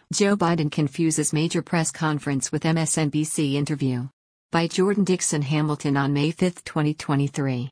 Joe Biden confuses major press conference with MSNBC interview. By Jordan Dixon Hamilton on May 5, 2023.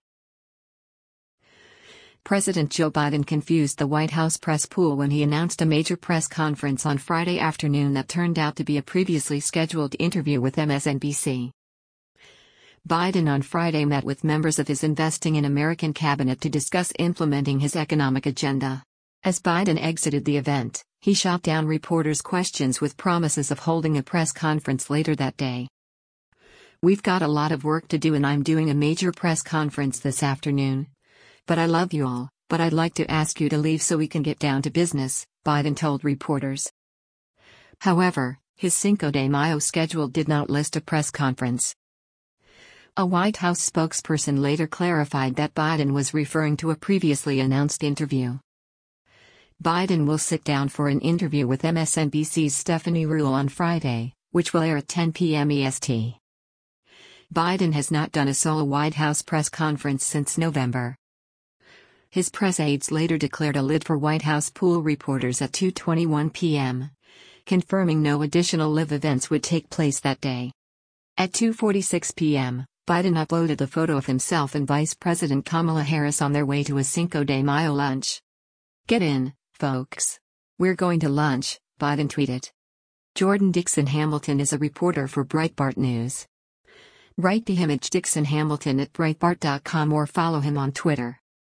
President Joe Biden confused the White House press pool when he announced a major press conference on Friday afternoon that turned out to be a previously scheduled interview with MSNBC. Biden on Friday met with members of his Investing in American cabinet to discuss implementing his economic agenda. As Biden exited the event, he shot down reporters' questions with promises of holding a press conference later that day. "We've got a lot of work to do and I'm doing a major press conference this afternoon. But I love you all, but I'd like to ask you to leave so we can get down to business," Biden told reporters. However, his Cinco de Mayo schedule did not list a press conference. A White House spokesperson later clarified that Biden was referring to a previously announced interview. Biden will sit down for an interview with MSNBC's Stephanie Ruhle on Friday, which will air at 10 p.m. EST. Biden has not done a solo White House press conference since November. His press aides later declared a lid for White House pool reporters at 2:21 p.m., confirming no additional live events would take place that day. At 2:46 p.m., Biden uploaded a photo of himself and Vice President Kamala Harris on their way to a Cinco de Mayo lunch. "Get in, folks. We're going to lunch," Biden tweeted. Jordan Dixon Hamilton is a reporter for Breitbart News. Write to him at dixonhamilton@breitbart.com or follow him on Twitter.